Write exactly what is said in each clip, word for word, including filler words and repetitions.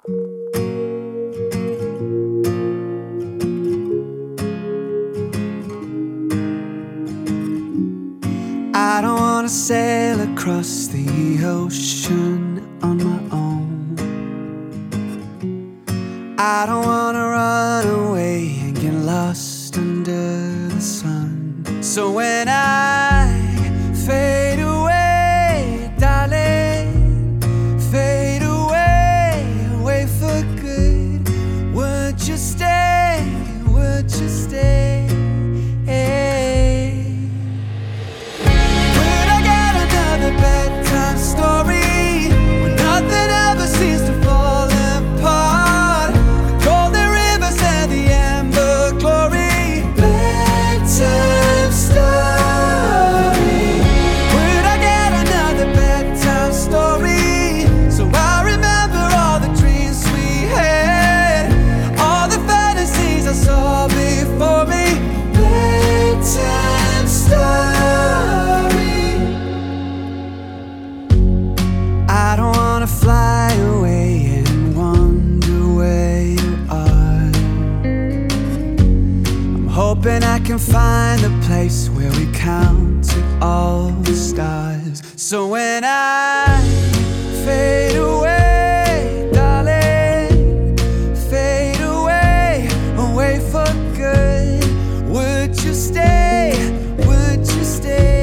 I don't wanna sail across the ocean on my own. I don't wanna run away and get lost under the sun. So when I fade away, darling, fade away, away for good, would you stay, would you stay? Fly away and wonder where you are. I'm hoping I can find a place where we counted all the stars. So when I fade away, darling, fade away, away for good, would you stay, would you stay?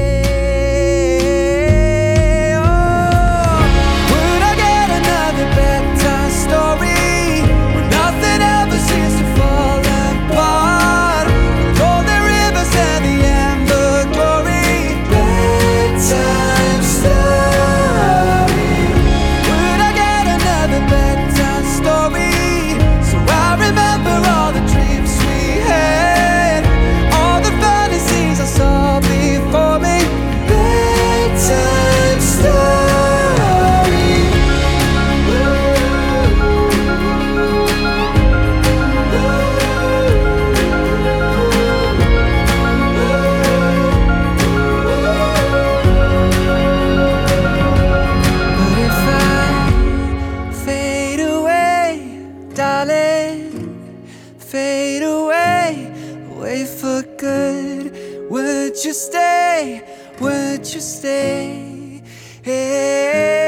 Darling, fade away, away for good. Would you stay, would you stay? Hey.